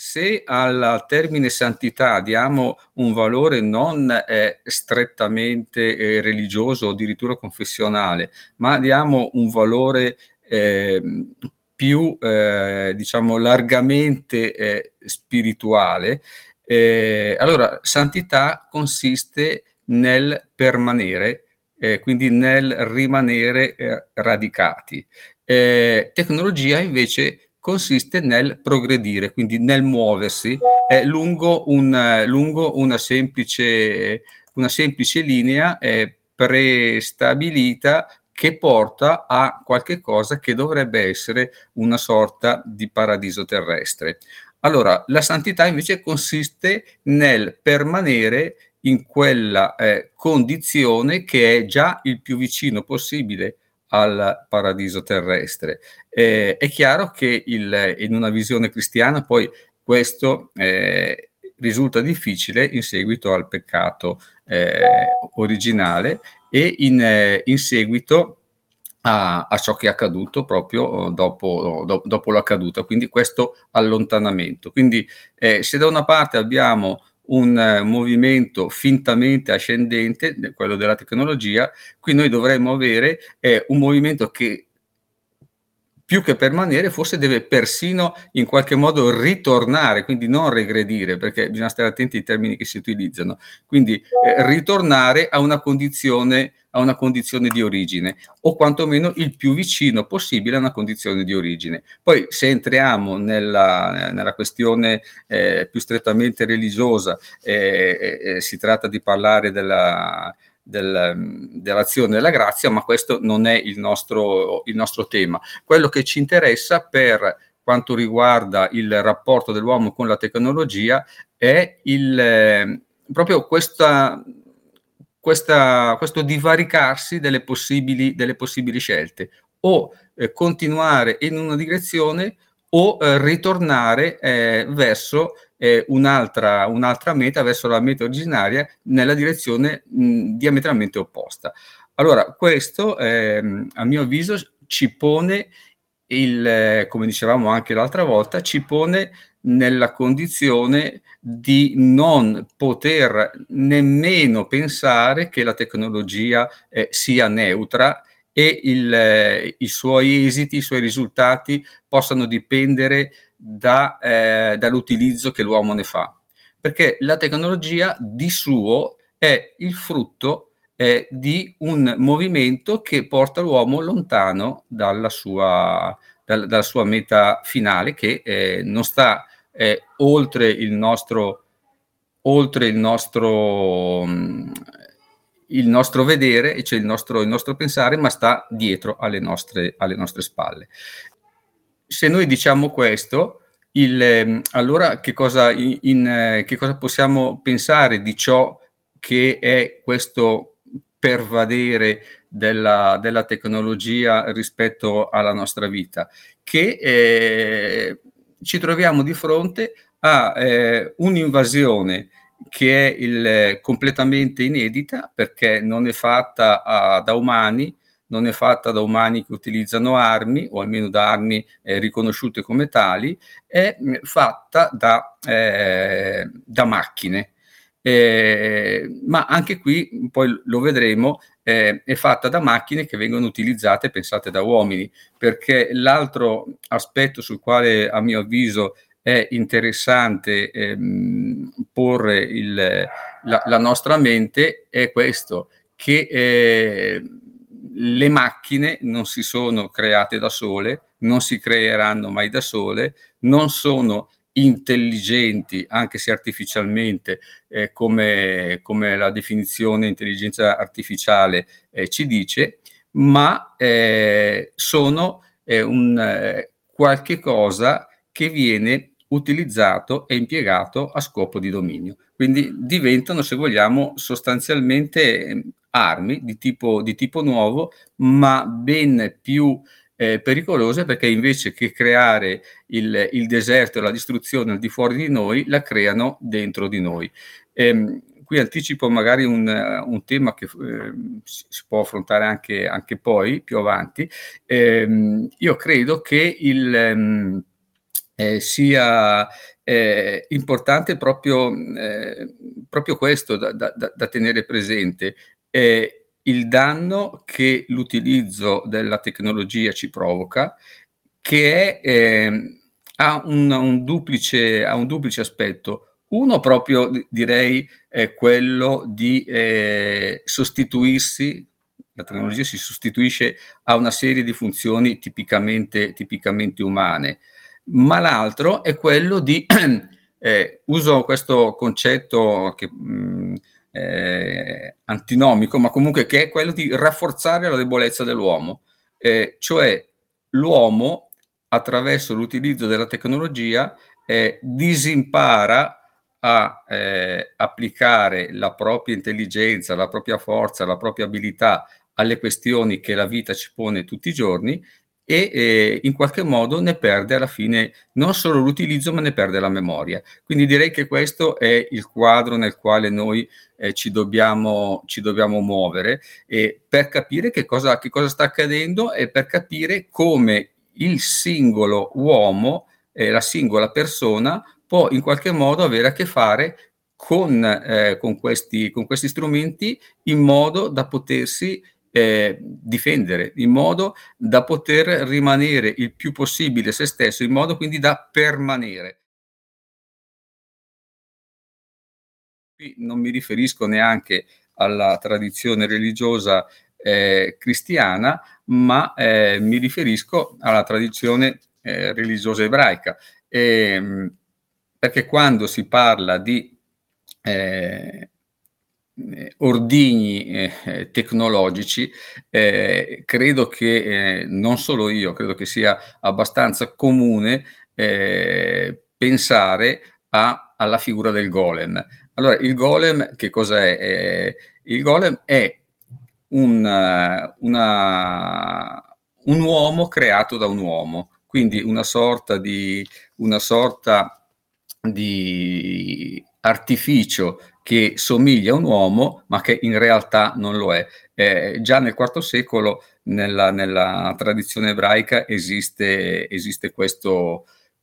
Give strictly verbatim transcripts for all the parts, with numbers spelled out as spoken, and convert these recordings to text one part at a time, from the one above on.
se al termine santità diamo un valore non eh, strettamente eh, religioso o addirittura confessionale, ma diamo un valore eh, più, eh, diciamo, largamente eh, spirituale, eh, allora santità consiste nel permanere, eh, quindi nel rimanere eh, radicati. Eh, tecnologia invece consiste nel progredire, quindi nel muoversi eh, lungo, un, lungo una, semplice, una semplice linea eh, prestabilita che porta a qualche cosa che dovrebbe essere una sorta di paradiso terrestre. Allora, la santità invece consiste nel permanere in quella eh, condizione che è già il più vicino possibile al paradiso terrestre. Eh, è chiaro che il, in una visione cristiana poi questo eh, risulta difficile in seguito al peccato eh, originale e in, eh, in seguito a, a ciò che è accaduto proprio dopo, do, dopo l'accaduto, quindi questo allontanamento. Quindi eh, se da una parte abbiamo un eh, movimento fintamente ascendente, quello della tecnologia, qui noi dovremmo avere eh, un movimento che più che permanere forse deve persino in qualche modo ritornare, quindi non regredire, perché bisogna stare attenti ai termini che si utilizzano, quindi eh, ritornare a una condizione a una condizione di origine o quantomeno il più vicino possibile a una condizione di origine. Poi se entriamo nella, nella questione eh, più strettamente religiosa, eh, eh, si tratta di parlare della Del, dell'azione della grazia, ma questo non è il nostro, il nostro tema. Quello che ci interessa per quanto riguarda il rapporto dell'uomo con la tecnologia è il, eh, proprio questa, questa, questo divaricarsi delle possibili, delle possibili scelte, o eh, continuare in una direzione o eh, ritornare eh, verso eh, un'altra, un'altra meta, verso la meta originaria, nella direzione mh, diametralmente opposta. Allora, questo, eh, a mio avviso, ci pone, il, eh, come dicevamo anche l'altra volta, ci pone nella condizione di non poter nemmeno pensare che la tecnologia eh, sia neutra e il, eh, i suoi esiti, i suoi risultati possano dipendere da, eh, dall'utilizzo che l'uomo ne fa. Perché la tecnologia di suo è il frutto eh, di un movimento che porta l'uomo lontano dalla sua, dal, dalla sua meta finale, che eh, non sta eh, oltre il nostro, oltre il nostro, mh, il nostro vedere, cioè il nostro, il nostro pensare, ma sta dietro alle nostre, alle nostre spalle. Se noi diciamo questo, il, allora che cosa, in, in, che cosa possiamo pensare di ciò che è questo pervadere della, della tecnologia rispetto alla nostra vita? Che eh, ci troviamo di fronte a eh, un'invasione che è il, completamente inedita, perché non è fatta a, da umani, non è fatta da umani che utilizzano armi, o almeno da armi eh, riconosciute come tali, è mh, fatta da, eh, da macchine. Eh, ma anche qui, poi lo vedremo, eh, è fatta da macchine che vengono utilizzate e pensate da uomini, perché l'altro aspetto sul quale a mio avviso è interessante ehm, porre il, la, la nostra mente è questo, che eh, le macchine non si sono create da sole, non si creeranno mai da sole, non sono intelligenti, anche se artificialmente, eh, come, come la definizione intelligenza artificiale eh, ci dice, ma eh, sono eh, un eh, qualche cosa che viene utilizzato e impiegato a scopo di dominio. Quindi diventano, se vogliamo, sostanzialmente armi di tipo, di tipo nuovo, ma ben più eh, pericolose, perché invece che creare il, il deserto e la distruzione al di fuori di noi, la creano dentro di noi. Ehm, qui anticipo magari un, un tema che eh, si può affrontare anche, anche poi, più avanti. Ehm, io credo che il... Um, ehm, sia, ehm, importante proprio mhmm, ehm, proprio questo da da da da tenere presente, ehm, il danno che l'utilizzo della tecnologia ci provoca, che è ehm, ha un un duplice ha un duplice aspetto. Uno proprio d direi è quello di, ehm, sostituirsi la tecnologia si sostituisce a una serie di funzioni tipicamente tipicamente umane, ma l'altro è quello di ehm, uso questo concetto che, mhmm, è antinomico, ma comunque che è quello di rafforzare la debolezza dell'uomo. Ehm, cioè l'uomo attraverso l'utilizzo della tecnologia, ehm, disimpara a, ehm, applicare la propria intelligenza, la propria forza, la propria abilità alle questioni che la vita ci pone tutti i giorni e, ehm, in qualche modo ne perde alla fine non solo l'utilizzo, ma ne perde la memoria. Quindi direi che questo è il quadro nel quale noi, ehm, ci dobbiamo ci dobbiamo muovere, ehm, per capire che cosa che cosa sta accadendo e per capire come il singolo uomo e la singola persona può in qualche modo avere a che fare con ehm, con questi con questi strumenti in modo da potersi, ehm, difendere, in modo da poter rimanere il più possibile se stesso, in modo quindi da permanere. Qui non mi riferisco neanche alla tradizione religiosa, ehm, cristiana, ma, ehm, mi riferisco alla tradizione, ehm, religiosa ebraica. Ehm, perché quando si parla di, ehm, ehm, ordigni, ehm, tecnologici, ehm, credo che, ehm, non solo io, credo che sia abbastanza comune, ehm, pensare a alla figura del golem. Allora, il golem che cos'è? Ehm, il golem è un una un uomo creato da un uomo, quindi una sorta di una sorta di artificio che somiglia a un uomo, ma che in realtà non lo è. Ehm, già nel quarto secolo nella nella tradizione ebraica esiste esiste questo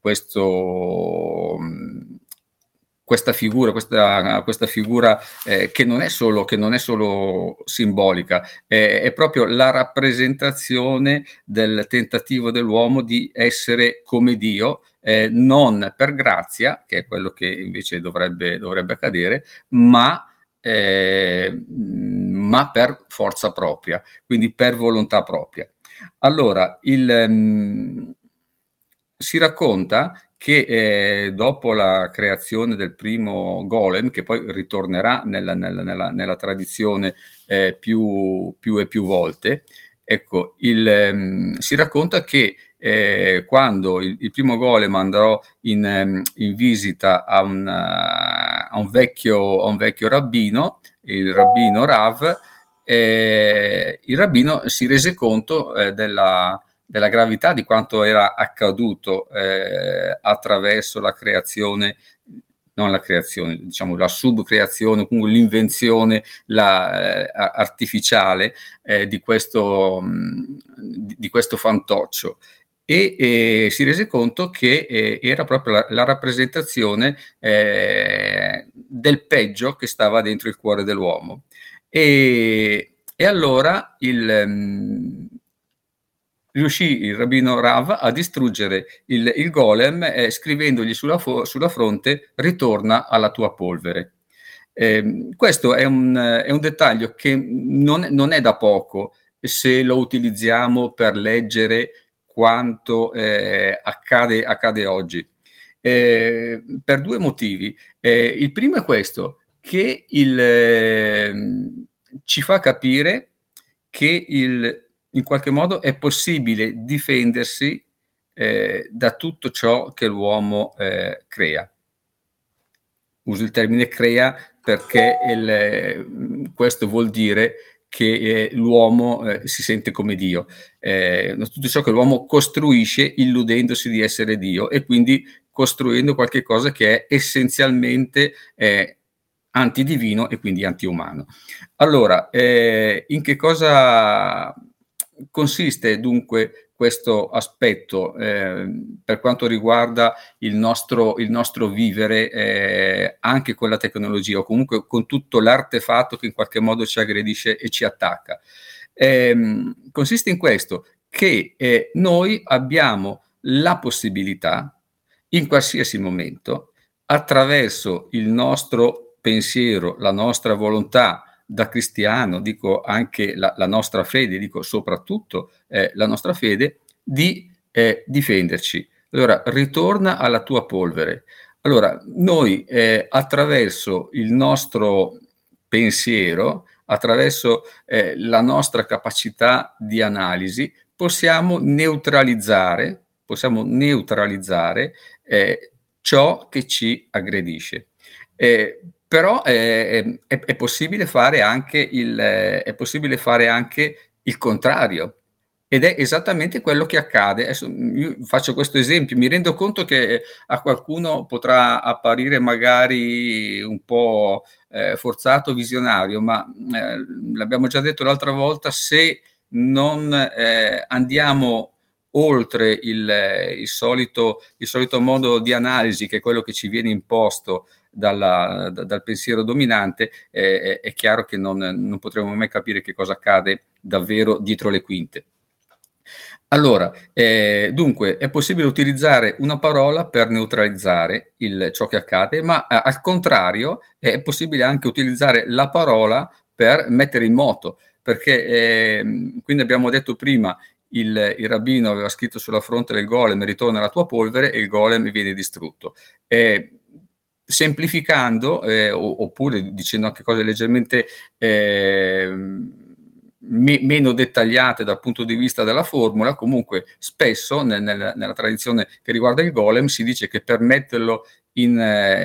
questo mhmm, questa figura questa questa figura, ehm, che non è solo che non è solo simbolica, è è proprio la rappresentazione del tentativo dell'uomo di essere come Dio, ehm, non per grazia, che è quello che invece dovrebbe dovrebbe accadere, ma ehm, ma per forza propria, quindi per volontà propria. Allora il mhmm, si racconta che, ehm, dopo la creazione del primo golem, che poi ritornerà nella nella nella nella tradizione, ehm, più più e più volte, ecco, il mhmm, si racconta che, ehm, quando il il primo golem andò in mhmm, in visita a un a un vecchio a un vecchio rabbino, il rabbino Rav, ehm, il rabbino si rese conto, ehm, della della gravità di quanto era accaduto, ehm, attraverso la creazione non la creazione, diciamo la subcreazione, comunque l'invenzione, la ehm, a artificiale, ehm, di questo mhmm, di di questo fantoccio. E, ehm, si rese conto che, ehm, era proprio la la rappresentazione, ehm, del peggio che stava dentro il cuore dell'uomo. E e allora il mhmm riuscì il rabbino Rav a distruggere il il golem, ehm, scrivendogli sulla fo sulla fronte: "Ritorna alla tua polvere". Ehm, questo è un è un dettaglio che non è non è da poco se lo utilizziamo per leggere quanto, ehm, accade accade oggi. Ehm, per due motivi. Ehm, il primo è questo, che il mhmm, ci fa capire che il in qualche modo è possibile difendersi, ehm, da tutto ciò che l'uomo, ehm, crea. Uso il termine crea perché il mhmm, questo vuol dire che, ehm, l'uomo, ehm, si sente come Dio. Ehm, tutto ciò che l'uomo costruisce illudendosi di essere Dio e quindi costruendo qualche cosa che è essenzialmente, ehm, antidivino e quindi antiumano. Allora, ehm, in che cosa consiste dunque questo aspetto, ehm, per quanto riguarda il nostro il nostro vivere, ehm, anche con la tecnologia o comunque con tutto l'artefatto che in qualche modo ci aggredisce e ci attacca. Ehm, consiste in questo, che, ehm, noi abbiamo la possibilità, in qualsiasi momento, attraverso il nostro pensiero, la nostra volontà da cristiano, dico anche la la nostra fede, dico soprattutto, ehm, la nostra fede, di, ehm, difenderci. Allora, ritorna alla tua polvere. Allora, noi, ehm, attraverso il nostro pensiero, attraverso, ehm, la nostra capacità di analisi, possiamo neutralizzare possiamo neutralizzare, ehm, ciò che ci aggredisce. Ehm, però, ehm, è è possibile fare anche il è possibile fare anche il contrario, ed è esattamente quello che accade. Adesso, mhmm, io faccio questo esempio, mi rendo conto che a qualcuno potrà apparire magari un po', ehm, forzato, visionario, ma, ehm, l'abbiamo già detto l'altra volta, se non, ehm, andiamo oltre il il solito il solito modo di analisi, che è quello che ci viene imposto dalla da dal pensiero dominante, è è è chiaro che non non potremo mai capire che cosa accade davvero dietro le quinte. Allora, ehm, dunque è possibile utilizzare una parola per neutralizzare il ciò che accade, ma a al contrario è possibile anche utilizzare la parola per mettere in moto, perché, ehm, quindi abbiamo detto prima, il il rabbino aveva scritto sulla fronte del golem: "Ritorna alla tua polvere", e il golem viene distrutto. Ehm, semplificando, ehm, o oppure dicendo anche cose leggermente, ehm, me meno dettagliate dal punto di vista della formula, comunque spesso nel nel nella tradizione che riguarda il golem si dice che per metterlo in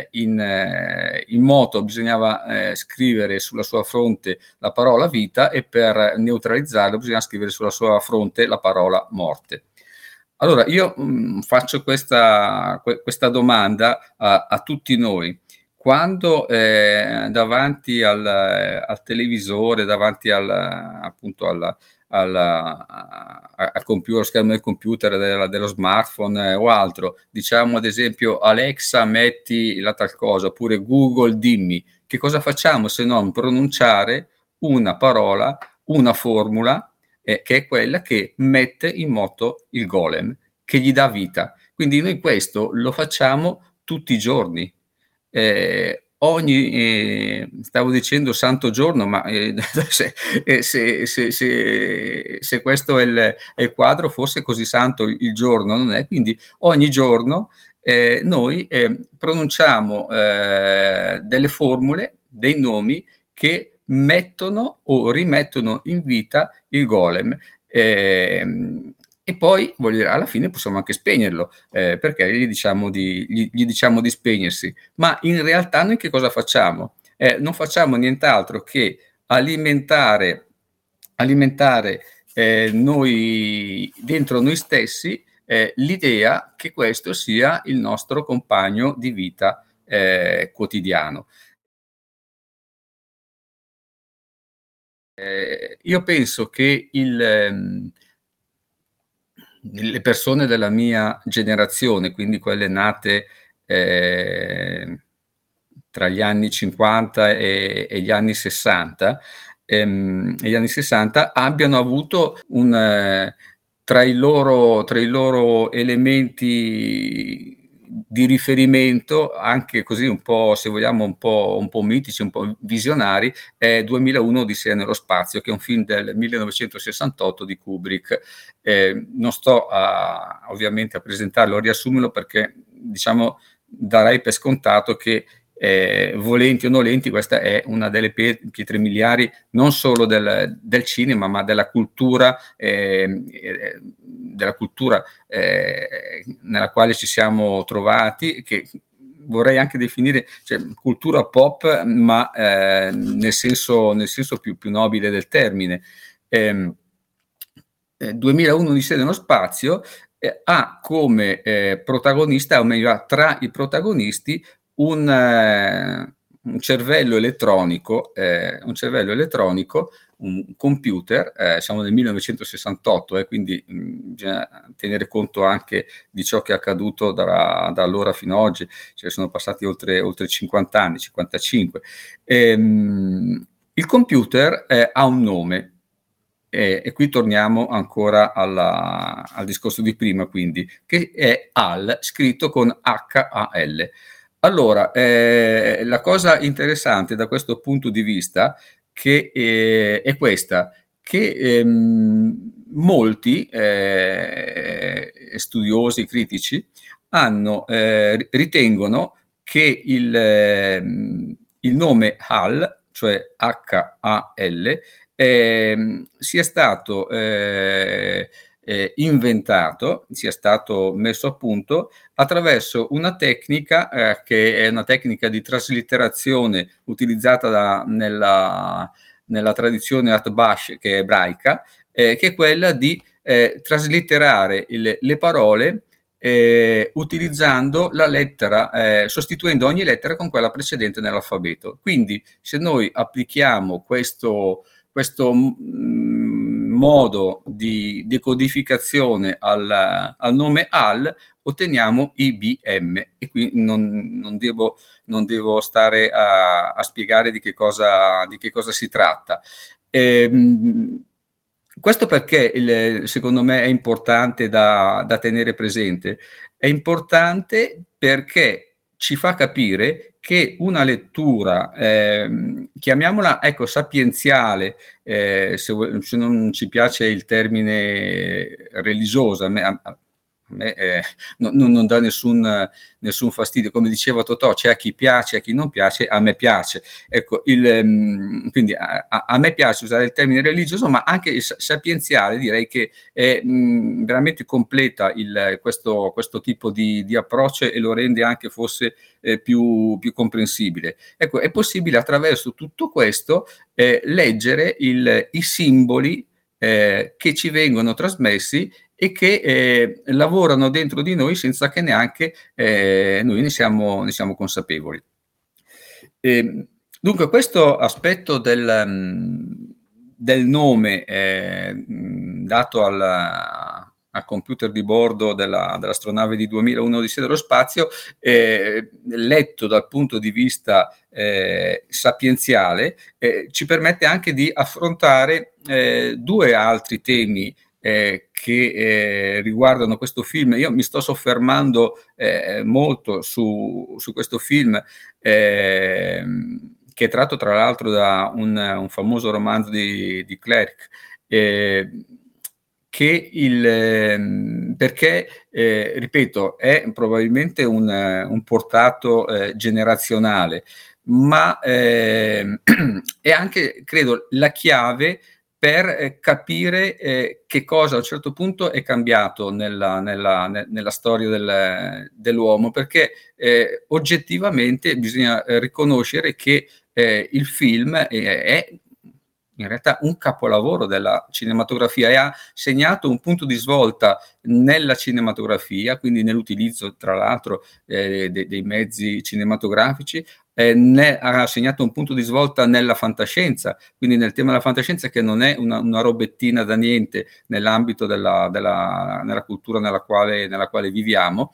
in in moto bisognava, ehm, scrivere sulla sua fronte la parola vita, e per neutralizzarlo bisognava scrivere sulla sua fronte la parola morte. Allora io, mhmm, faccio questa que questa domanda a a tutti noi: quando, ehm, davanti al al televisore, davanti al appunto al al a al computer, schermo del computer, della dello smartphone o altro, diciamo ad esempio: "Alexa metti la tal cosa", oppure: "Google dimmi", che cosa facciamo se non pronunciare una parola, una formula, ehm, che è quella che mette in moto il golem, che gli dà vita. Quindi noi questo lo facciamo tutti i giorni. Ehm, ogni ehm, stavo dicendo santo giorno, ma, ehm, se ehm, se se se se questo è il è il quadro, forse così santo il giorno non è. Quindi ogni giorno, ehm, noi, ehm, pronunciamo, ehm, delle formule, dei nomi che mettono o rimettono in vita il golem. Ehm, e poi, voglio dire, alla fine possiamo anche spegnerlo, ehm, perché gli diciamo di gli gli diciamo di spegnersi. Ma in realtà noi che cosa facciamo? Eh, non facciamo nient'altro che alimentare alimentare, ehm, noi dentro noi stessi, ehm, l'idea che questo sia il nostro compagno di vita, ehm, quotidiano. Ehm, io penso che il mhmm, le persone della mia generazione, quindi quelle nate, ehm, tra gli anni 'cinquanta e e gli anni 'sessanta, ehm, e gli anni 'sessanta, abbiano avuto un eh, tra i loro tra i loro elementi di riferimento, anche così un po', se vogliamo, un po' un po' mitici, un po' visionari, è duemilauno Odissea nello spazio, che è un film del millenovecentosessantotto di Kubrick. Ehm, non sto a ovviamente a presentarlo, a riassumerlo, perché diciamo darei per scontato che, ehm, volenti o nolenti, questa è una delle pie pietre miliari non solo del del cinema, ma della cultura, ehm, ehm, della cultura, ehm, nella quale ci siamo trovati, che vorrei anche definire, cioè, cultura pop, ma, ehm, nel senso nel senso più più nobile del termine. Ehm, ehm, duemilauno Odissea nello spazio, ehm, ha come, ehm, protagonista, o meglio ha tra i protagonisti un un cervello elettronico, ehm, un cervello elettronico, un computer, eh, siamo nel millenovecentosessantotto, eh, quindi mh, bisogna tenere conto anche di ciò che è accaduto da, da allora fino ad oggi, cioè sono passati oltre, oltre cinquanta anni, cinquantacinque. Ehm, il computer eh, ha un nome. E, e qui torniamo ancora alla, al discorso di prima, quindi, che è H A L, scritto con H A L. Allora, eh, la cosa interessante da questo punto di vista che, eh, è questa, che ehm, molti eh, studiosi critici hanno, eh, ritengono che il, eh, il nome H A L, cioè H A L, eh, sia stato eh, eh, inventato, sia stato messo a punto attraverso una tecnica eh, che è una tecnica di traslitterazione utilizzata da, nella, nella tradizione Atbash, che è ebraica, eh, che è quella di eh, traslitterare il, le parole eh, utilizzando la lettera, eh, sostituendo ogni lettera con quella precedente nell'alfabeto. Quindi se noi applichiamo questo questo mh, modo di decodificazione al, al nome H A L, otteniamo I B M, e qui non, non, devo, non devo stare a, a spiegare di che, cosa, di che cosa si tratta. Ehm, questo perché il, secondo me è importante da, da tenere presente? È importante perché ci fa capire che una lettura, eh, chiamiamola ecco, sapienziale, eh, se, se non ci piace il termine religiosa, a me, a, a me eh, non, non dà nessun, nessun fastidio, come diceva Totò, c'è a chi piace, a chi non piace, a me piace. Ecco, il, quindi a, a me piace usare il termine religioso, ma anche il sapienziale, direi che è mh, veramente completa il, questo, questo tipo di, di approccio e lo rende anche forse eh, più, più comprensibile. Ecco, è possibile attraverso tutto questo eh, leggere il, i simboli eh, che ci vengono trasmessi e che eh, lavorano dentro di noi senza che neanche eh, noi ne siamo, ne siamo consapevoli. E, dunque, questo aspetto del, um, del nome eh, dato al, al computer di bordo della, dell'astronave di duemilauno Odissea dello spazio, eh, letto dal punto di vista eh, sapienziale, eh, ci permette anche di affrontare eh, due altri temi eh, che eh, riguardano questo film. Io mi sto soffermando eh, molto su, su questo film eh, che è tratto tra l'altro da un, un famoso romanzo di, di Clerc, eh, che il, perché, eh, ripeto, è probabilmente un, un portato eh, generazionale, ma eh, è anche, credo, la chiave per eh, capire eh, che cosa a un certo punto è cambiato nella, nella, nella storia del, dell'uomo, perché eh, oggettivamente bisogna eh, riconoscere che eh, il film è, è in realtà un capolavoro della cinematografia e ha segnato un punto di svolta nella cinematografia, quindi nell'utilizzo tra l'altro eh, de- dei mezzi cinematografici, eh, ne ha segnato un punto di svolta nella fantascienza, quindi nel tema della fantascienza, che non è una, una robettina da niente nell'ambito della, della nella cultura nella quale, nella quale viviamo,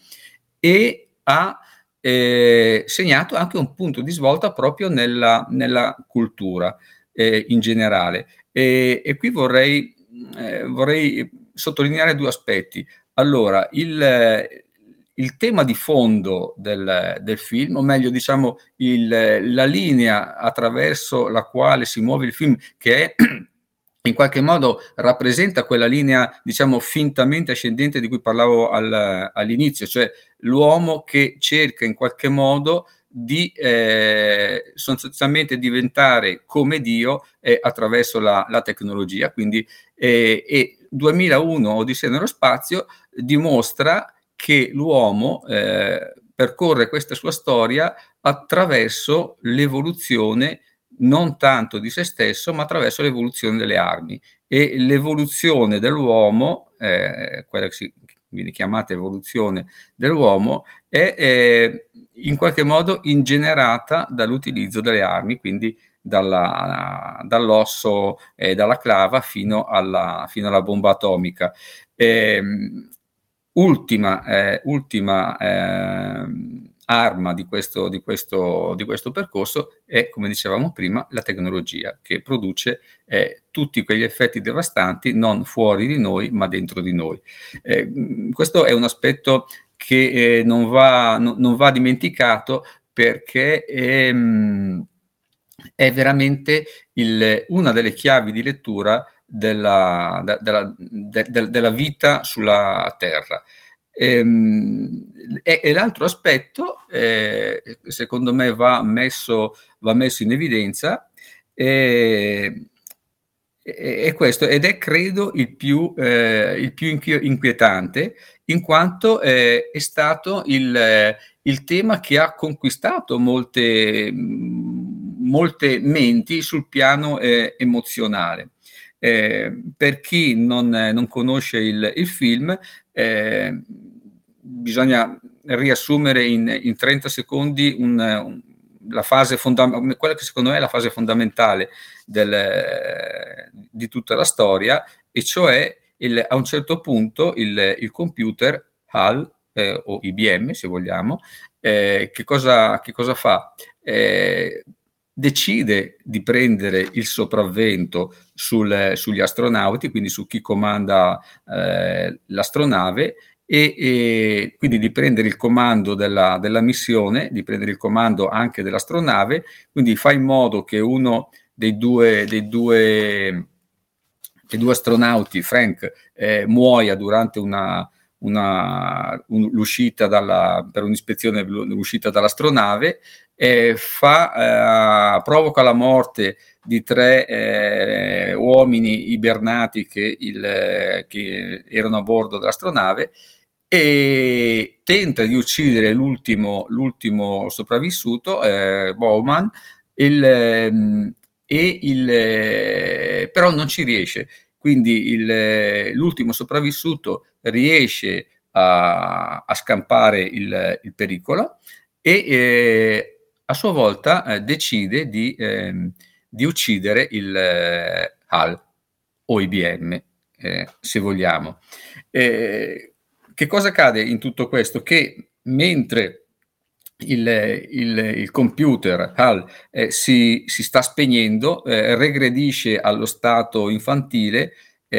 e ha eh, segnato anche un punto di svolta proprio nella, nella cultura eh, in generale. E, e qui vorrei, eh, vorrei sottolineare due aspetti. Allora, il, il tema di fondo del, del film, o meglio diciamo il, la linea attraverso la quale si muove il film, che è in qualche modo rappresenta quella linea, diciamo, fintamente ascendente di cui parlavo al, all'inizio, cioè l'uomo che cerca in qualche modo di eh, sostanzialmente diventare come Dio eh, attraverso la, la tecnologia. Quindi eh, e duemilauno Odissea nello spazio dimostra che l'uomo eh, percorre questa sua storia attraverso l'evoluzione non tanto di se stesso, ma attraverso l'evoluzione delle armi. E l'evoluzione dell'uomo, eh, quella che si viene chiamata evoluzione dell'uomo, è eh, in qualche modo ingenerata dall'utilizzo delle armi, quindi dalla, dall'osso e dalla clava fino alla, fino alla bomba atomica. Ehm, ultima eh, ultima ehm, arma di questo, di, questo, di questo percorso è, come dicevamo prima, la tecnologia, che produce eh, tutti quegli effetti devastanti non fuori di noi ma dentro di noi. Eh, questo è un aspetto che eh, non, va, no, non va dimenticato, perché è, è veramente il, una delle chiavi di lettura della, della, de, della vita sulla Terra. Ehm, e, e l'altro aspetto, eh, secondo me, va messo, va messo in evidenza, eh, è questo, ed è credo il più, eh, il più inquietante, in quanto eh, è stato il, il tema che ha conquistato molte, molte menti sul piano eh, emozionale. Eh, per chi non, non conosce il, il film, eh, bisogna riassumere in, in trenta secondi un, un, la fase fondamentale, quella che secondo me è la fase fondamentale del, di tutta la storia, e cioè il, a un certo punto il, il computer H A L eh, o I B M, se vogliamo, eh, che, cosa, che cosa fa? Eh, decide di prendere il sopravvento sul, sugli astronauti, quindi su chi comanda eh, l'astronave, e, e quindi di prendere il comando della, della missione, di prendere il comando anche dell'astronave, quindi fa in modo che uno dei due, dei due, dei due astronauti, Frank, eh, muoia durante una, una, un, l'uscita dalla, per un'ispezione, l'uscita dall'astronave, eh, fa, eh, provoca la morte di tre eh, uomini ibernati che, il, che erano a bordo dell'astronave, e tenta di uccidere l'ultimo, l'ultimo sopravvissuto, eh, Bowman, il, ehm, e il, eh, però non ci riesce. Quindi il, l'ultimo sopravvissuto riesce a, a scampare il, il pericolo, e eh, a sua volta eh, decide di, ehm, di uccidere il eh, H A L o I B M, eh, se vogliamo. Eh, che cosa accade in tutto questo? Che mentre il, il, il computer H A L eh, si, si sta spegnendo, eh, regredisce allo stato infantile,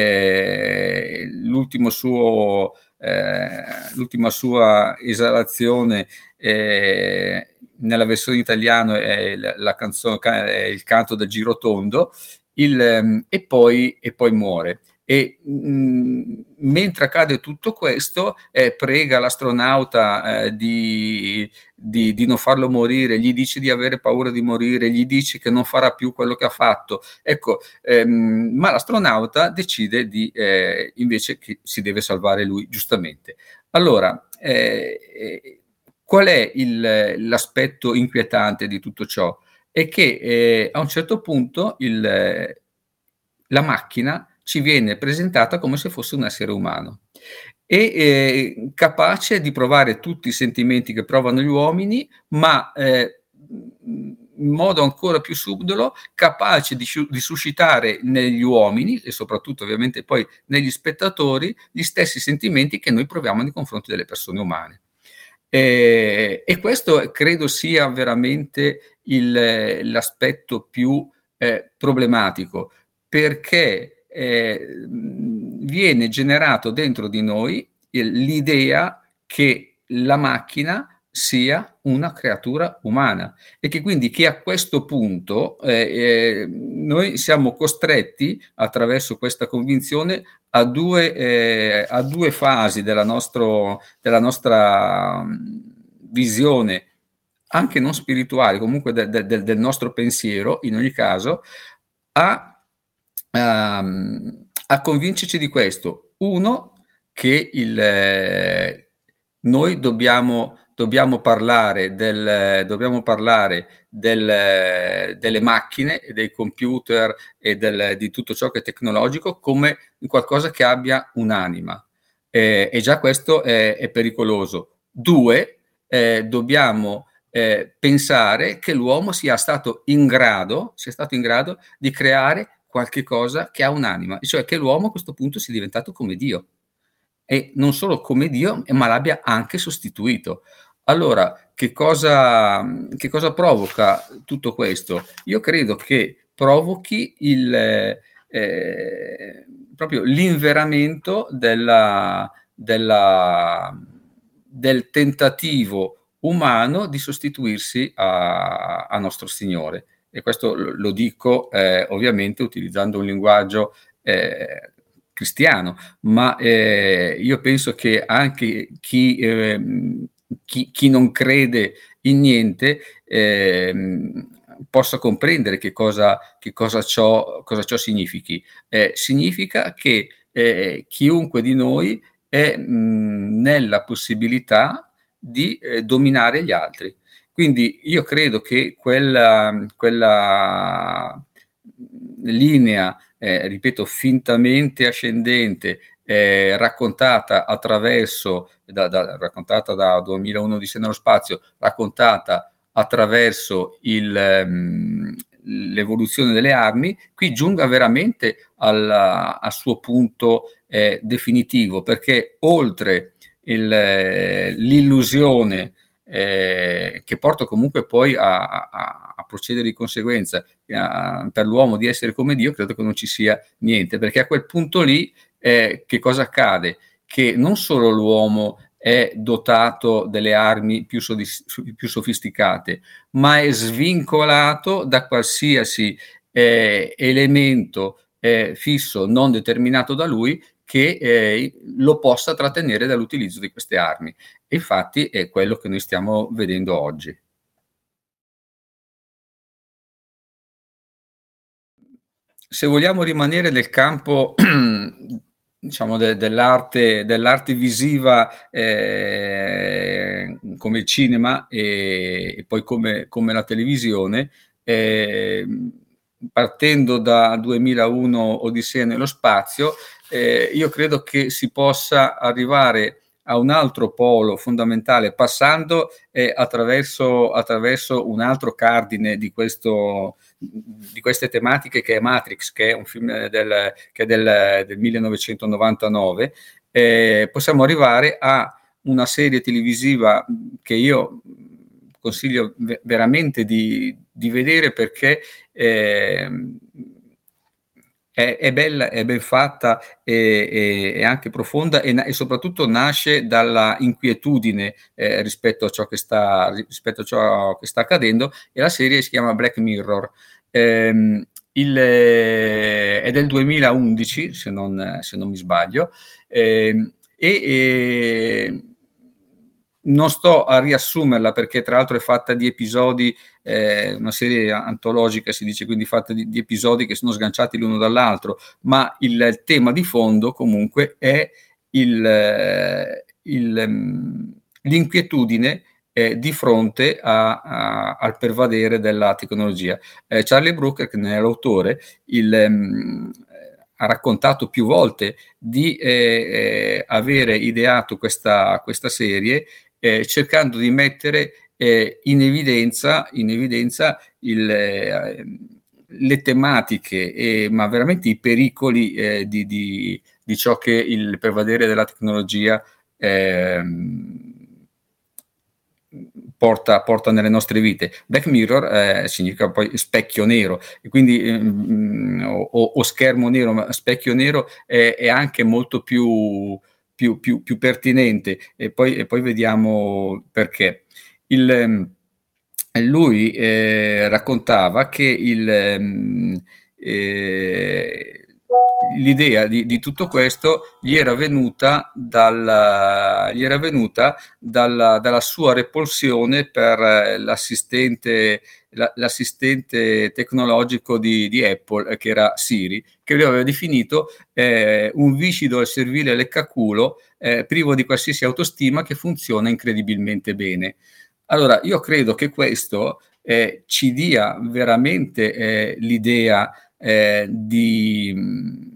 eh, l'ultimo suo, eh, l'ultima sua esalazione eh, nella versione italiana è la, la canzone, è il canto del girotondo, il, e, poi, e poi muore. E mh, mentre accade tutto questo, eh, prega l'astronauta eh, di, di, di non farlo morire, gli dice di avere paura di morire, gli dice che non farà più quello che ha fatto. Ecco, ehm, ma l'astronauta decide di, eh, invece che si deve salvare lui, giustamente. Allora, eh, qual è il, l'aspetto inquietante di tutto ciò? È che eh, a un certo punto il, la macchina ci viene presentata come se fosse un essere umano, e eh, capace di provare tutti i sentimenti che provano gli uomini, ma eh, in modo ancora più subdolo, capace di, di suscitare negli uomini, e soprattutto ovviamente poi negli spettatori, gli stessi sentimenti che noi proviamo nei confronti delle persone umane. Eh, e questo credo sia veramente il, l'aspetto più eh, problematico, perché eh, viene generato dentro di noi l'idea che la macchina sia una creatura umana, e che quindi che a questo punto eh, eh, noi siamo costretti, attraverso questa convinzione, a due, eh, a due fasi della, nostro, della nostra visione, anche non spirituale, comunque de, de, del nostro pensiero, in ogni caso, a, a, a convincerci di questo. Uno, che il, eh, noi dobbiamo, dobbiamo parlare, del, dobbiamo parlare del, delle macchine, dei computer e del, di tutto ciò che è tecnologico come qualcosa che abbia un'anima. ehm, e già questo è è pericoloso. due, ehm, dobbiamo, ehm, pensare che l'uomo sia stato in grado sia stato in grado di creare qualche cosa che ha un'anima, cioè che l'uomo a questo punto sia diventato come Dio. E non solo come Dio, ma l'abbia anche sostituito. Allora, che cosa mhmm, che cosa provoca tutto questo? Io credo che provochi il ehm, proprio l'inveramento della della del tentativo umano di sostituirsi a a nostro Signore. E questo lo lo dico, ehm, ovviamente utilizzando un linguaggio, ehm, cristiano, ma, ehm, io penso che anche chi ehm, chi chi non crede in niente, ehm, possa comprendere che cosa che cosa ciò cosa ciò significhi. Ehm, significa che, ehm, chiunque di noi è, mhmm, nella possibilità di, ehm, dominare gli altri. Quindi io credo che quella quella, mhmm, linea, ehm, ripeto fintamente ascendente, ehm, raccontata attraverso da da raccontata da duemilauno Odissea nello spazio, raccontata attraverso il mhmm, l'evoluzione delle armi, qui giunga veramente al al suo punto, ehm, definitivo, perché oltre il l'illusione, ehm, che porta comunque poi a a a procedere di conseguenza, a per l'uomo di essere come Dio, credo che non ci sia niente, perché a quel punto lì, ehm, che cosa accade? Che non solo l'uomo è dotato delle armi più sodis più sofisticate, ma è svincolato da qualsiasi, ehm, elemento, ehm, fisso, non determinato da lui, che, ehm, lo possa trattenere dall'utilizzo di queste armi. E infatti è quello che noi stiamo vedendo oggi. Se vogliamo rimanere nel campo diciamo de dell'arte dell'arte visiva, ehm, come il cinema, e e poi come come la televisione, ehm, partendo da duemilauno Odissea nello spazio, ehm, io credo che si possa arrivare a un altro polo fondamentale, passando, ehm, attraverso attraverso un altro cardine di questo di queste tematiche, che è Matrix, che è un film del che è del del millenovecentonovantanove, ehm, possiamo arrivare a una serie televisiva, mhmm, che io, mhmm, consiglio ve veramente di di vedere perché, ehm, è è bella, è ben fatta, e e è anche profonda, e na e soprattutto nasce dalla inquietudine, ehm, rispetto a ciò che sta rispetto a ciò che sta accadendo, e la serie si chiama Black Mirror. Ehm, il è del duemilaundici, se non se non mi sbaglio, ehm, e, ehm, non sto a riassumerla perché tra l'altro è fatta di episodi, ehm, una serie antologica si dice, quindi fatta di di episodi che sono sganciati l'uno dall'altro, ma il tema di fondo comunque è il il mhmm, l'inquietudine, ehm, di fronte a a al pervadere della tecnologia. Ehm, Charlie Brooker, che ne è l'autore, il mhmm, ha raccontato più volte di, ehm, ehm, avere ideato questa questa serie, ehm, cercando di mettere, ehm, in evidenza in evidenza il ehm, le tematiche, ehm, ma veramente i pericoli, ehm, di di di ciò che il pervadere della tecnologia, ehm, porta porta nelle nostre vite. Black Mirror, ehm, significa poi specchio nero, e quindi, mhmm, o o schermo nero, ma specchio nero è è anche molto più più più più pertinente, e poi e poi vediamo perché. Il ehm, lui, ehm, raccontava che il mhmm, ehm, l'idea di di tutto questo gli era venuta dal gli era venuta dalla dalla sua repulsione per l'assistente la l'assistente tecnologico di di Apple, che era Siri, che lui aveva definito, ehm, un viscido al servile leccaculo, ehm, privo di qualsiasi autostima, che funziona incredibilmente bene. Allora, io credo che questo, ehm, ci dia veramente, ehm, l'idea, ehm, di mhmm,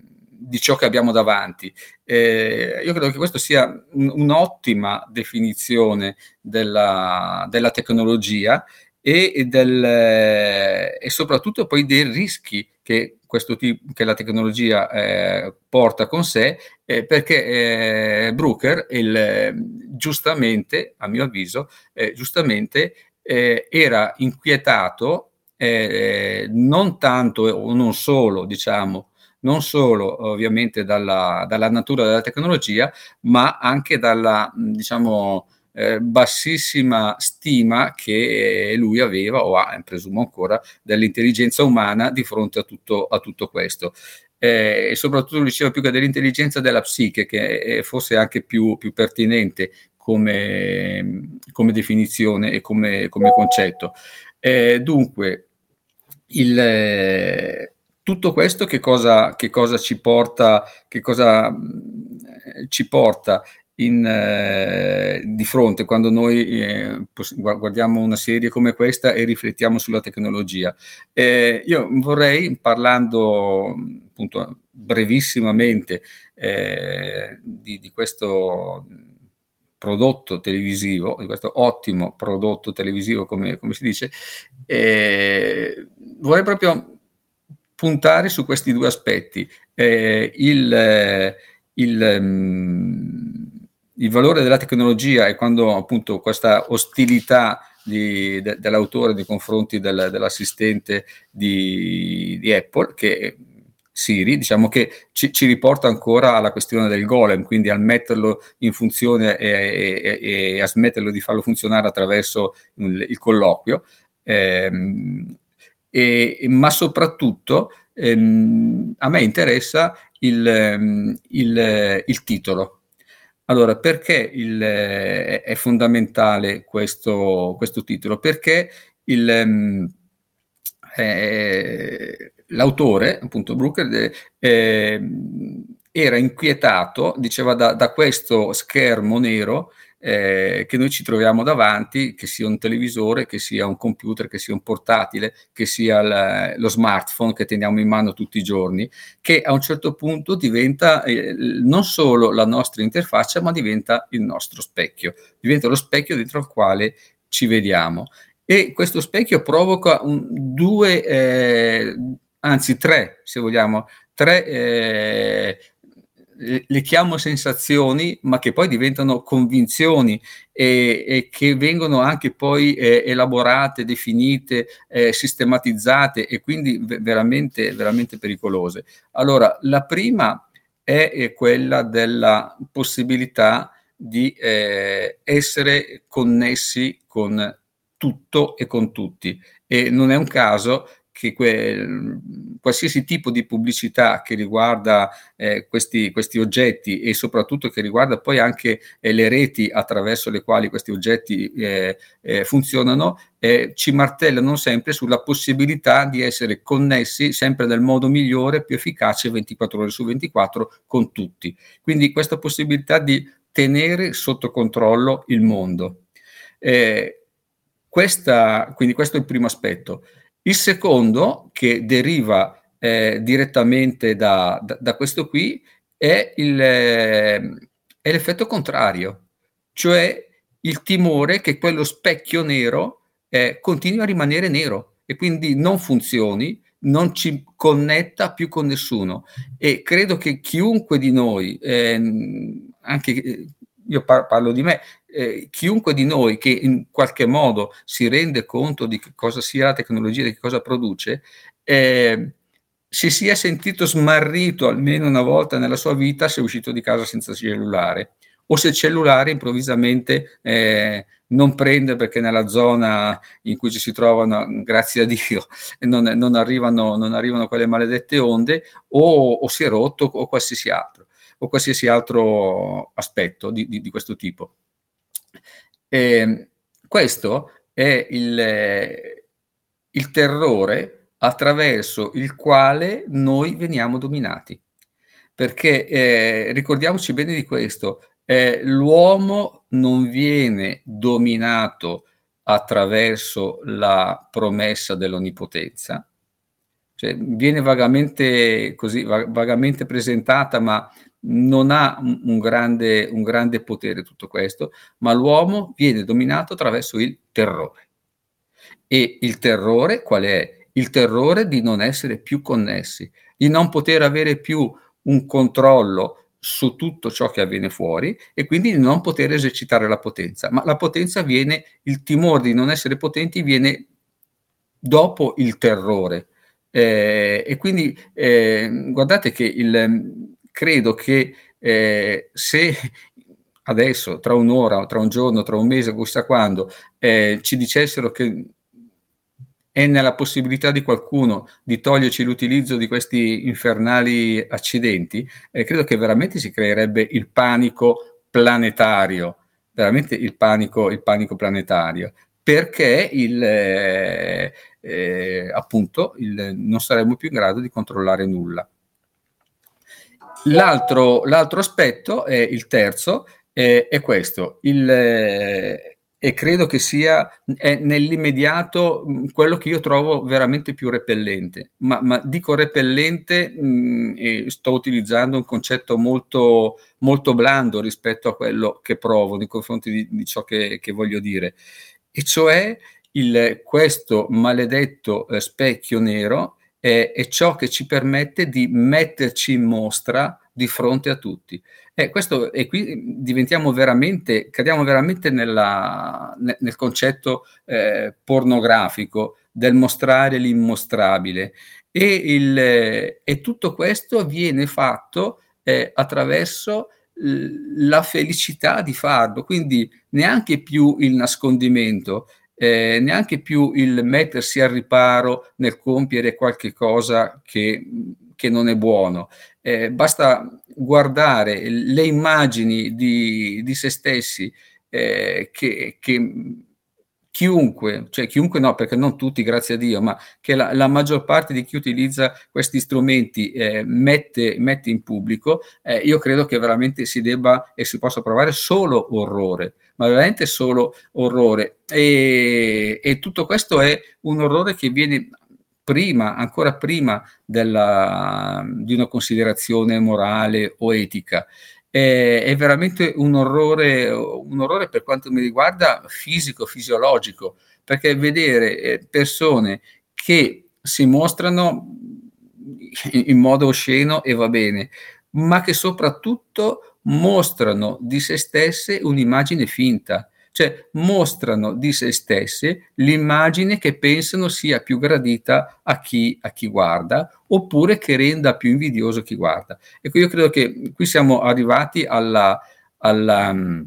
di ciò che abbiamo davanti. Eh, io credo che questo sia un, un'ottima definizione della, della tecnologia e, del, e soprattutto poi dei rischi che, questo tipo, che la tecnologia eh, porta con sé, eh, perché eh, Brucker, il, giustamente, a mio avviso, eh, giustamente eh, era inquietato eh, non tanto o non solo, diciamo, non solo ovviamente dalla, dalla natura della tecnologia, ma anche dalla, diciamo, eh, bassissima stima che lui aveva o ha, presumo ancora, dell'intelligenza umana di fronte a tutto, a tutto questo. Eh, e soprattutto diceva più che dell'intelligenza della psiche, che è forse anche più, più pertinente come, come definizione e come, come concetto. Eh, dunque, il, eh, tutto questo che cosa, che cosa ci porta, che cosa mh, ci porta in, eh, di fronte quando noi eh, guardiamo una serie come questa e riflettiamo sulla tecnologia. Eh, io vorrei, parlando appunto brevissimamente eh, di, di questo prodotto televisivo, di questo ottimo prodotto televisivo, come, come si dice, eh, vorrei proprio puntare su questi due aspetti. Eh, il, il, um, il valore della tecnologia e quando appunto questa ostilità di, de, dell'autore nei confronti del, dell'assistente di, di Apple, che Siri, diciamo che ci, ci riporta ancora alla questione del golem, quindi al metterlo in funzione e, e, e a smetterlo di farlo funzionare attraverso il, il colloquio, ehm, e, ma soprattutto ehm, a me interessa il, il, il titolo. Allora, perché il, è fondamentale questo, questo titolo? Perché il, eh, l'autore, appunto Brooker, eh, era inquietato, diceva, da, da questo schermo nero eh, che noi ci troviamo davanti, che sia un televisore, che sia un computer, che sia un portatile, che sia l- lo smartphone che teniamo in mano tutti i giorni, che a un certo punto diventa eh, non solo la nostra interfaccia, ma diventa il nostro specchio, diventa lo specchio dentro il quale ci vediamo. E questo specchio provoca un, due, eh, anzi tre, se vogliamo, tre, eh, le chiamo sensazioni, ma che poi diventano convinzioni e, e che vengono anche poi eh, elaborate, definite, eh, sistematizzate e quindi veramente, veramente pericolose. Allora, la prima è, è quella della possibilità di eh, essere connessi con tutto e con tutti, e non è un caso che quel, qualsiasi tipo di pubblicità che riguarda eh, questi, questi oggetti e soprattutto che riguarda poi anche eh, le reti attraverso le quali questi oggetti eh, eh, funzionano, eh, ci martellano sempre sulla possibilità di essere connessi sempre nel modo migliore, più efficace, ventiquattro ore su ventiquattro con tutti. Quindi questa possibilità di tenere sotto controllo il mondo. Eh, questa, quindi questo è il primo aspetto. Il secondo, che deriva eh, direttamente da, da, da, questo qui, è, il, eh, è l'effetto contrario, cioè il timore che quello specchio nero eh, continui a rimanere nero e quindi non funzioni, non ci connetta più con nessuno. E credo che chiunque di noi, eh, anche io par- parlo di me, eh, chiunque di noi che in qualche modo si rende conto di che cosa sia la tecnologia, di che cosa produce, eh, si sia sentito smarrito almeno una volta nella sua vita se è uscito di casa senza cellulare, o se il cellulare improvvisamente eh, non prende perché nella zona in cui ci si trovano, grazie a Dio, non, non, arrivano, non arrivano quelle maledette onde, o, o si è rotto o qualsiasi altro o qualsiasi altro aspetto di, di, di questo tipo. E questo è il, il terrore attraverso il quale noi veniamo dominati. Perché eh, ricordiamoci bene di questo, eh, l'uomo non viene dominato attraverso la promessa dell'onnipotenza, cioè viene vagamente così, va vagamente presentata, ma non ha un un grande un grande potere tutto questo, ma l'uomo viene dominato attraverso il terrore. E il terrore qual è? Il terrore di non essere più connessi, di non poter avere più un controllo su tutto ciò che avviene fuori e quindi di non poter esercitare la potenza. Ma la potenza viene il timore di non essere potenti viene dopo il terrore. Ehm, e quindi, ehm, guardate che il credo che, ehm, se adesso, tra un ora, tra un giorno, tra un mese, chissà quando, ehm, ci dicessero che è nella possibilità di qualcuno di toglierci l'utilizzo di questi infernali accidenti, ehm, credo che veramente si creerebbe il panico planetario, veramente il panico il panico planetario, perché il ehm, appunto, il non saremmo più in grado di controllare nulla. L'altro l'altro aspetto è il terzo, è è questo, il e credo che sia è nell'immediato, mhmm, quello che io trovo veramente più repellente. Ma ma dico repellente, mhmm, e sto utilizzando un concetto molto molto blando rispetto a quello che provo nei confronti di di ciò che che voglio dire. E cioè il questo maledetto, ehm, specchio nero è è ciò che ci permette di metterci in mostra di fronte a tutti. Eh, questo e qui diventiamo veramente cadiamo veramente nella ne nel concetto, ehm, pornografico del mostrare l'immostrabile e il e tutto questo viene fatto, ehm, attraverso l la felicità di farlo, quindi neanche più il nascondimento, ehm, neanche più il mettersi al riparo nel compiere qualche cosa che mhmm, che non è buono. Ehm, basta guardare le immagini di di se stessi, ehm, che che, mhmm, chiunque, cioè chiunque no, perché non tutti grazie a Dio, ma che la la maggior parte di chi utilizza questi strumenti, ehm, mette mette in pubblico, ehm, io credo che veramente si debba e si possa provare solo orrore, ma veramente solo orrore. E e tutto questo è un orrore che viene prima ancora prima della di una considerazione morale o etica. Ehm, è veramente un orrore un orrore per quanto mi riguarda fisico, fisiologico, perché vedere, ehm, persone che si mostrano, mhmm, in modo osceno e va bene, ma che soprattutto mostrano di se stesse un'immagine finta, cioè mostrano di se stesse l'immagine che pensano sia più gradita a chi a chi guarda, oppure che renda più invidioso chi guarda. Ecco, io credo che qui siamo arrivati alla alla mhmm,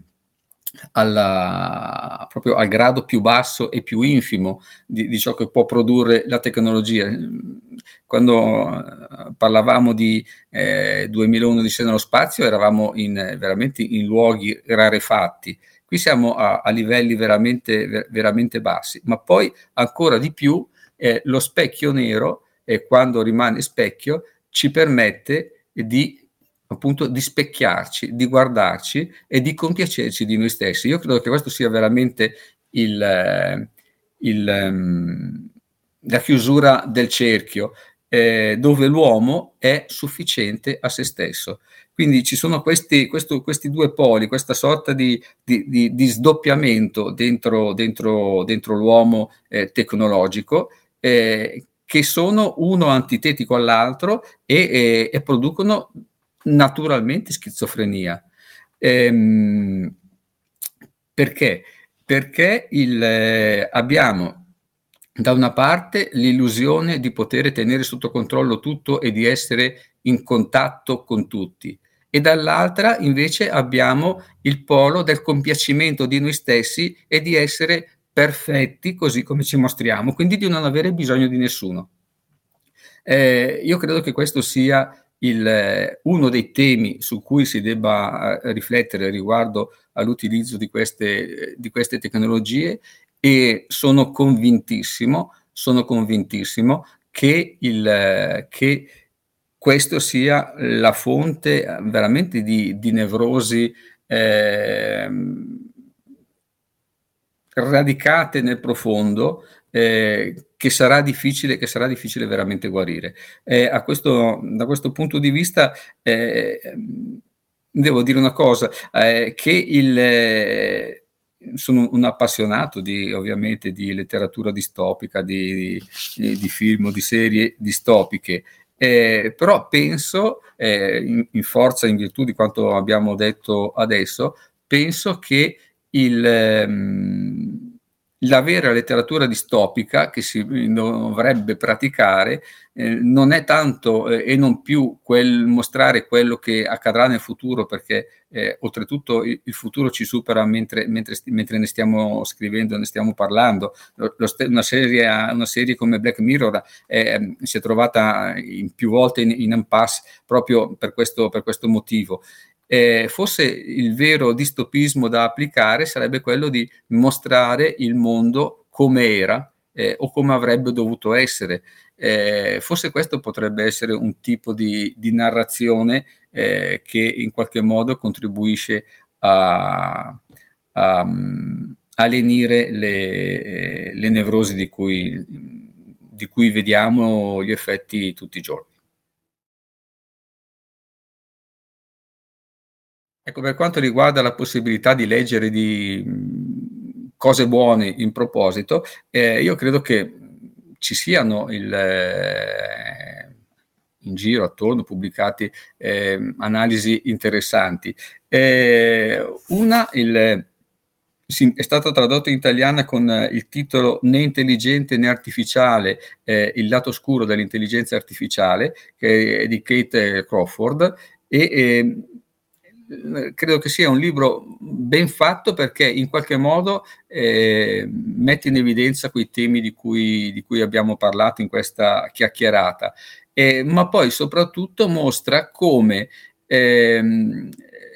alla proprio al grado più basso e più infimo di di ciò che può produrre la tecnologia. Mhmm, quando, uhm, parlavamo di, ehm, duemilauno Odissea nello spazio eravamo in veramente in luoghi rarefatti. Qui siamo a a livelli veramente ve veramente bassi, ma poi ancora di più, ehm, lo specchio nero, ehm, quando rimane specchio, ci permette di appunto di specchiarci, di guardarci e di compiacerci di noi stessi. Io credo che questo sia veramente il il mhmm, la chiusura del cerchio, ehm, dove l'uomo è sufficiente a se stesso. Quindi ci sono questi questo questi due poli, questa sorta di di di di sdoppiamento dentro dentro dentro l'uomo, ehm, tecnologico, ehm, che sono uno antitetico all'altro e e e producono naturalmente schizofrenia. Ehm, perché? Perché il abbiamo da una parte l'illusione di potere tenere sotto controllo tutto e di essere in contatto con tutti e dall'altra invece abbiamo il polo del compiacimento di noi stessi e di essere perfetti così come ci mostriamo, quindi di non avere bisogno di nessuno. Ehm, io credo che questo sia il uno dei temi su cui si debba, uhm, riflettere riguardo all'utilizzo di queste di queste tecnologie e sono convintissimo sono convintissimo che il che questo sia la fonte, uhm, veramente di di nevrosi, ehm radicate nel profondo, eh, che sarà difficile, che sarà difficile veramente guarire. Eh, a questo, da questo punto di vista, eh, devo dire una cosa, eh, che il, eh, sono un appassionato di, ovviamente, di letteratura distopica, di, di, di film o di serie distopiche, eh, però penso, eh, in, in forza, in virtù di quanto abbiamo detto adesso, penso che il, ehm, la vera letteratura distopica che si dovrebbe praticare eh, non è tanto eh, e non più quel mostrare quello che accadrà nel futuro, perché eh, oltretutto il, il futuro ci supera mentre, mentre, mentre ne stiamo scrivendo, ne stiamo parlando. Lo, lo st- una, serie, una serie come Black Mirror eh, si è trovata in più volte in, in impasse proprio per questo, per questo motivo. Eh, forse il vero distopismo da applicare sarebbe quello di mostrare il mondo come era eh, o come avrebbe dovuto essere. Eh, forse questo potrebbe essere un tipo di, di narrazione eh, che in qualche modo contribuisce a, a, a lenire le, le nevrosi di cui, di cui vediamo gli effetti tutti i giorni. Ecco, per quanto riguarda la possibilità di leggere di mh, cose buone in proposito, eh, io credo che ci siano il, eh, in giro, attorno, pubblicati eh, analisi interessanti. Eh, una il, sì, è stata tradotta in italiana con eh, il titolo Né intelligente né artificiale, eh, il lato oscuro dell'intelligenza artificiale, che è di Kate Crawford, e eh, credo che sia un libro ben fatto perché in qualche modo eh, mette in evidenza quei temi di cui, di cui abbiamo parlato in questa chiacchierata, eh, ma poi soprattutto mostra come ehm,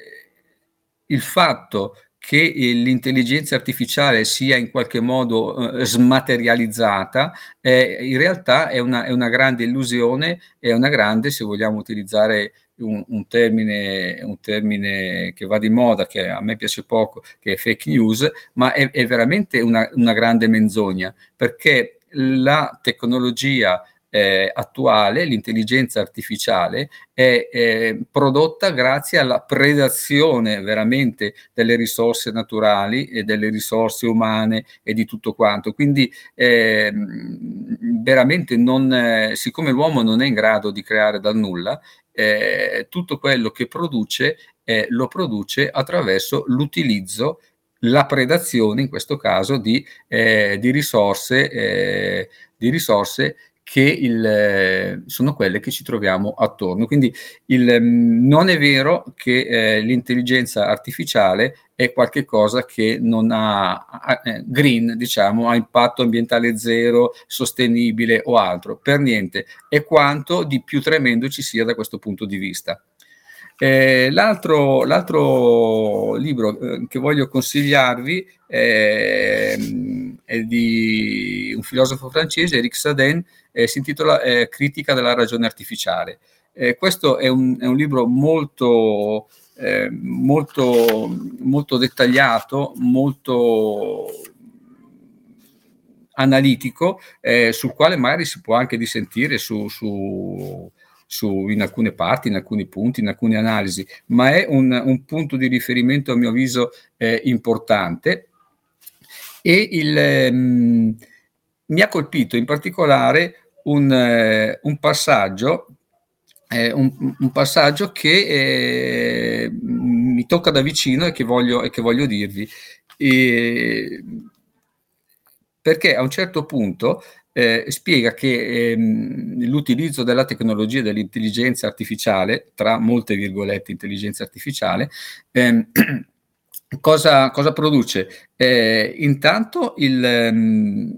il fatto che l'intelligenza artificiale sia in qualche modo eh, smaterializzata, eh, in realtà è una, è una grande illusione, è una grande, se vogliamo utilizzare un, un, termine, un termine che va di moda, che a me piace poco, che è fake news, ma è, è veramente una, una grande menzogna, perché la tecnologia eh, attuale, l'intelligenza artificiale, è eh, prodotta grazie alla predazione veramente delle risorse naturali e delle risorse umane e di tutto quanto. Quindi eh, veramente non, eh, siccome l'uomo non è in grado di creare dal nulla, eh, tutto quello che produce eh, lo produce attraverso l'utilizzo, la predazione in questo caso di, eh, di risorse, eh, di risorse che il, eh, sono quelle che ci troviamo attorno. Quindi il, non è vero che eh, l'intelligenza artificiale è qualcosa che non ha eh, green, diciamo, ha impatto ambientale zero, sostenibile o altro, per niente, è quanto di più tremendo ci sia da questo punto di vista. Eh, l'altro, l'altro libro eh, che voglio consigliarvi è, è di un filosofo francese, Eric Sadin, eh, si intitola eh, Critica della ragione artificiale. Eh, questo è un, è un libro molto, eh, molto, molto dettagliato, molto analitico, eh, sul quale magari si può anche dissentire su, su, su, in alcune parti, in alcuni punti, in alcune analisi, ma è un, un punto di riferimento a mio avviso eh, importante. E il, ehm, mi ha colpito in particolare un, eh, un passaggio eh, un, un passaggio che eh, mi tocca da vicino e che voglio, e che voglio dirvi. E, perché a un certo punto eh, spiega che ehm, l'utilizzo della tecnologia dell'intelligenza artificiale, tra molte virgolette intelligenza artificiale, ehm, cosa, cosa produce? Eh, intanto il, ehm,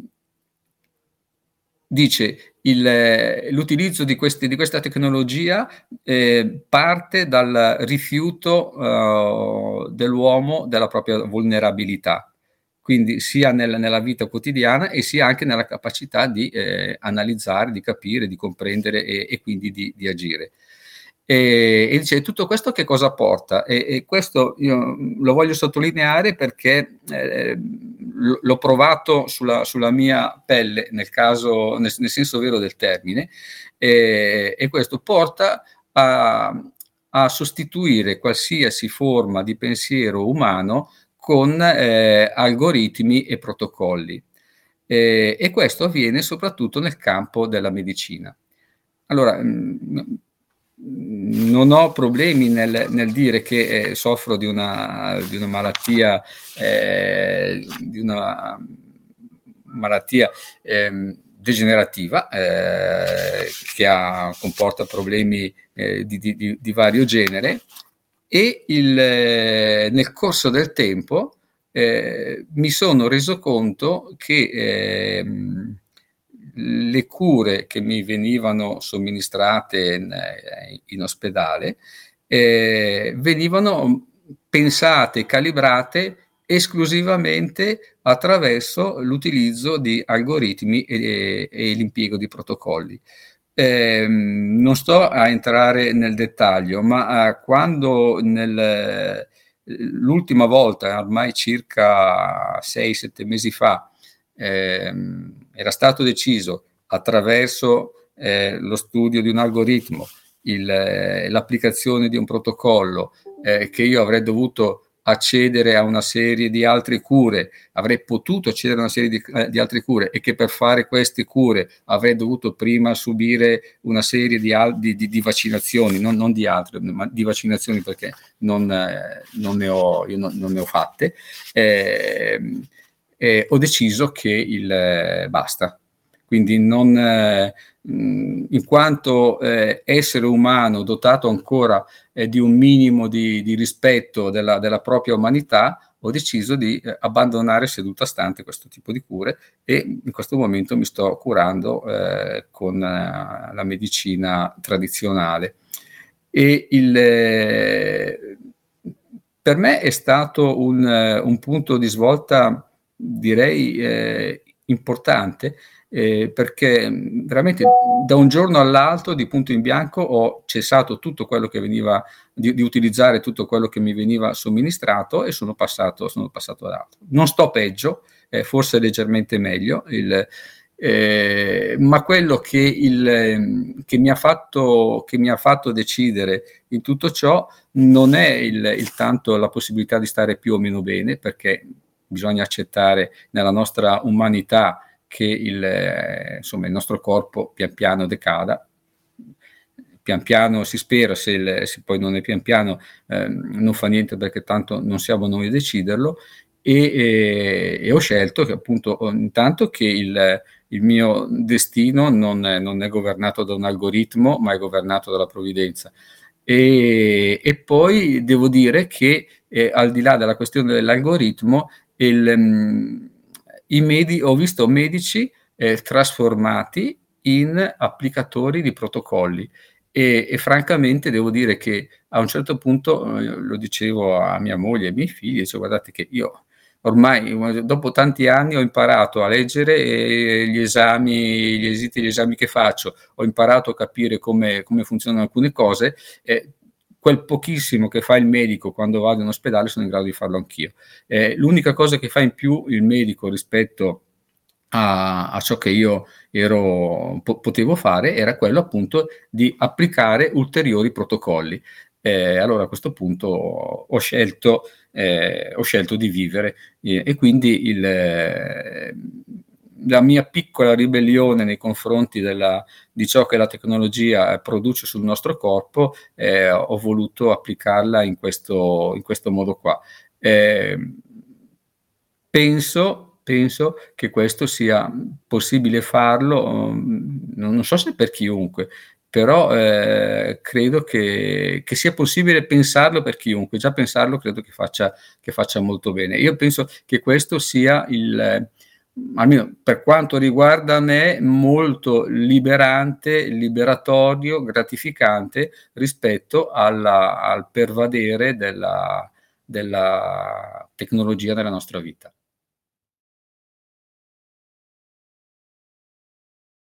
dice il, l'utilizzo di, questi, di questa tecnologia eh, parte dal rifiuto eh, dell'uomo della propria vulnerabilità, quindi sia nel, nella vita quotidiana e sia anche nella capacità di eh, analizzare, di capire, di comprendere e, e quindi di, di agire. E, e dice tutto questo che cosa porta? E, e questo io lo voglio sottolineare perché eh, l l'ho provato sulla sulla mia pelle, nel caso nel nel senso vero del termine, ehm, e questo porta a a sostituire qualsiasi forma di pensiero umano con, ehm, algoritmi e protocolli. Ehm, e questo avviene soprattutto nel campo della medicina. Allora, mhmm, n mhmm, non ho problemi nel nel dire che, ehm, soffro di una di una malattia ehm, di una malattia, ehm, degenerativa, ehm, che ha comporta problemi, ehm, di di di di vario genere e il nel corso del tempo, ehm, mi sono reso conto che, ehm, le cure che mi venivano somministrate in ehm, in ospedale, ehm, venivano pensate e calibrate esclusivamente attraverso l'utilizzo di algoritmi e e l'impiego di protocolli. Ehm, non sto a entrare nel dettaglio, ma, uhm, quando nel l'ultima volta, ormai circa sei sette mesi fa, ehm, era stato deciso attraverso, ehm, lo studio di un algoritmo, il l'applicazione di un protocollo, ehm, che io avrei dovuto accedere a una serie di altre cure, avrei potuto accedere a una serie di c ehm, di altre cure e che per fare queste cure avrei dovuto prima subire una serie di al di di di vaccinazioni, non non di altre, ma di vaccinazioni perché non non ne ho io non non ne ho fatte, ehm, e ho deciso che il basta. Quindi non mhmm, in quanto, ehm, essere umano dotato ancora, ehm, di un minimo di di rispetto della della propria umanità, ho deciso di, ehm, abbandonare seduta stante questo tipo di cure e in questo momento mi sto curando, ehm, con la medicina tradizionale. E il per me è stato un un punto di svolta direi, ehm, importante, ehm, perché, mhmm, veramente da un giorno all'altro di punto in bianco ho cessato tutto quello che veniva di di utilizzare tutto quello che mi veniva somministrato e sono passato sono passato ad altro. Non sto peggio, ehm, forse leggermente meglio, il ehm, ma quello che il che mi ha fatto che mi ha fatto decidere in tutto ciò non è il il tanto la possibilità di stare più o meno bene, perché bisogna accettare nella nostra umanità che il insomma, il nostro corpo pian piano decada. Pian piano si spera, se il se poi non è pian piano, ehm, non fa niente perché tanto non siamo noi a deciderlo e ehm, e ho scelto che appunto ho intanto che il il mio destino non è non è governato da un algoritmo, ma è governato dalla provvidenza. E e poi devo dire che, ehm, al di là della questione dell'algoritmo, il mhmm, i medi ho visto medici, ehm, trasformati in applicatori di protocolli e e francamente devo dire che a un certo punto, uhm, lo dicevo a mia moglie e ai miei figli, dicevo: "Guardate che io ormai dopo tanti anni ho imparato a leggere, ehm, gli esami gli esiti gli esami che faccio, ho imparato a capire come come funzionano alcune cose e quel pochissimo che fa il medico quando vado in ospedale sono in grado di farlo anch'io". Ehm, l'unica cosa che fa in più il medico rispetto a a ciò che io ero po potevo fare era quello appunto di applicare ulteriori protocolli. Ehm, allora a questo punto ho scelto ehm, ho scelto di vivere e e quindi il la mia piccola ribellione nei confronti della di ciò che la tecnologia produce sul nostro corpo, ehm, ho voluto applicarla in questo in questo modo qua. Ehm, penso penso che questo sia possibile farlo, uhm, non so se per chiunque, però, ehm, credo che che sia possibile pensarlo per chiunque. Già pensarlo credo che faccia che faccia molto bene. Io penso che questo sia il almeno per quanto riguarda me, molto liberante, liberatorio, gratificante rispetto alla al pervadere della della tecnologia nella nostra vita.